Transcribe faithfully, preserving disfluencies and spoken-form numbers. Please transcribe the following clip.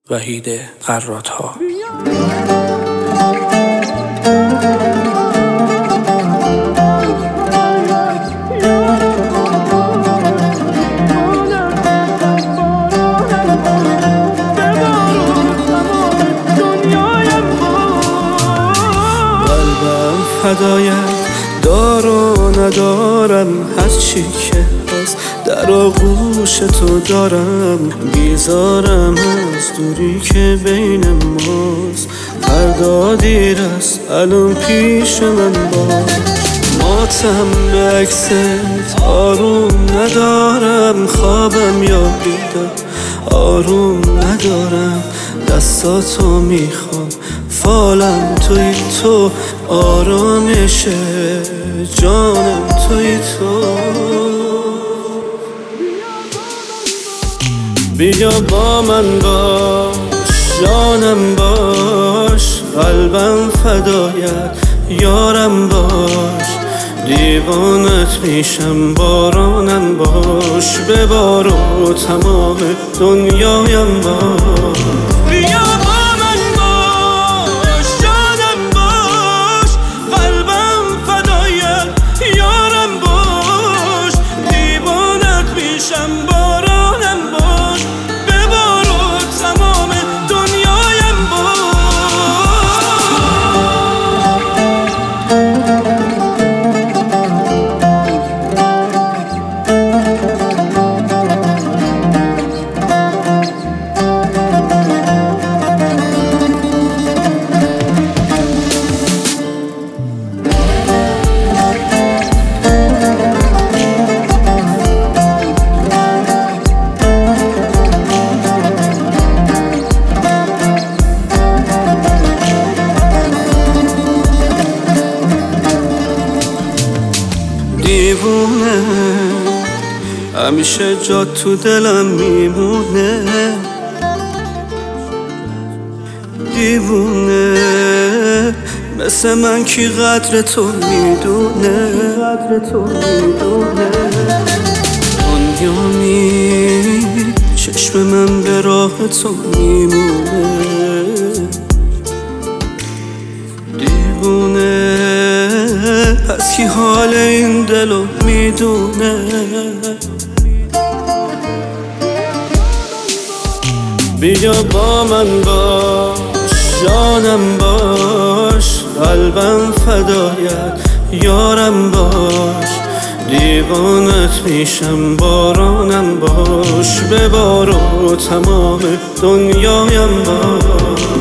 وحید قرات‌ها. قلبم فدایت دار و ندارم، هر چی که هست در آغوش تو دارم. بیزارم از دوری که بین ماست، فردا دیر است الان پیش من باش. ماتم به عکست آروم ندارم، خوابم یا بیدار آروم ندارم. دستاتو میخوام، فالم توی تو، آرامش جانم توی تو. بیا با من باش، جانم باش، قلبم فدایت یارم باش. دیوانت میشم بارانم باش، ببار و تمام دنیایم باش. بیا با من باش، جانم باش، قلبم فدایت یارم باش. دیوانت میشم بارانم باش، ببار و تمام دنیایم باش. دیوونه همیشه جا تو دلم میمونه. دیوونه مثل من کی قدر تو میدونه، قدر تو میدونه. دنیا می چشم من به راه تو میمونه. دیوونه پس کی حال این دلو میدونه. بیا با من باش، جانم باش، قلبم فدایت یارم باش. دیوانت میشم بارانم باش، ببار و تمام دنیایم باش.